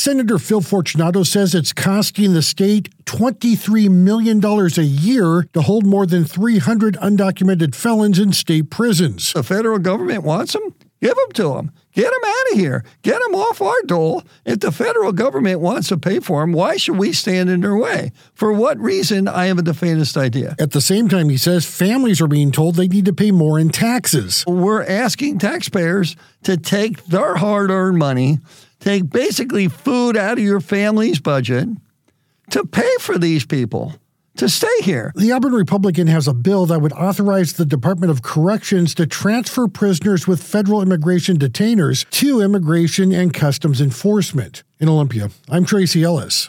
Senator Phil Fortunato says it's costing the state $23 million a year to hold more than 300 undocumented felons in state prisons. The federal government wants them? Give them to them. Get them out of here. Get them off our dole. If the federal government wants to pay for them, why should we stand in their way? For what reason? I haven't the faintest idea. At the same time, he says families are being told they need to pay more in taxes. We're asking taxpayers to take their hard-earned money, take basically food out of your family's budget to pay for these people to stay here. The Auburn Republican has a bill that would authorize the Department of Corrections to transfer prisoners with federal immigration detainers to Immigration and Customs Enforcement. In Olympia, I'm Tracy Ellis.